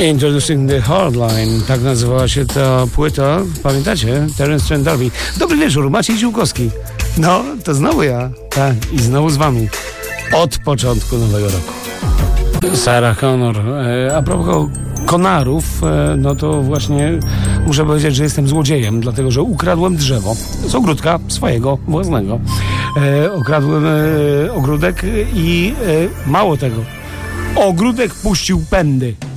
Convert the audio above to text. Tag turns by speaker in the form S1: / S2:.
S1: Introducing the Hardline, tak nazywała się ta płyta. Pamiętacie? Terence Trent D'Arby. Dobry wieczór, Maciej Ziółkowski. No, to znowu ja. Tak, i znowu z wami. Od początku nowego roku. Sarah Connor. A propos konarów, no to właśnie muszę powiedzieć, że jestem złodziejem, dlatego że ukradłem drzewo z ogródka swojego, własnego. Okradłem ogródek i mało tego. Ogródek puścił pędy.